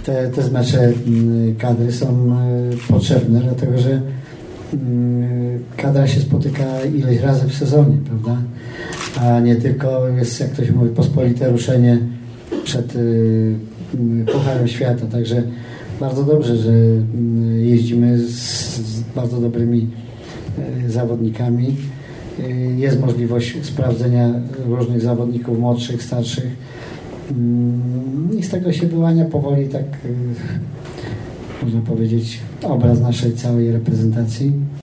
te zmecze kadry są potrzebne, dlatego że kadra się spotyka ileś razy w sezonie, prawda? A nie tylko jest, jak ktoś mówi, pospolite ruszenie przed Pucharem Świata. Także bardzo dobrze, że jeździmy z bardzo dobrymi zawodnikami. Jest możliwość sprawdzenia różnych zawodników młodszych, starszych i z tego się wyłania powoli, tak można powiedzieć, obraz naszej całej reprezentacji.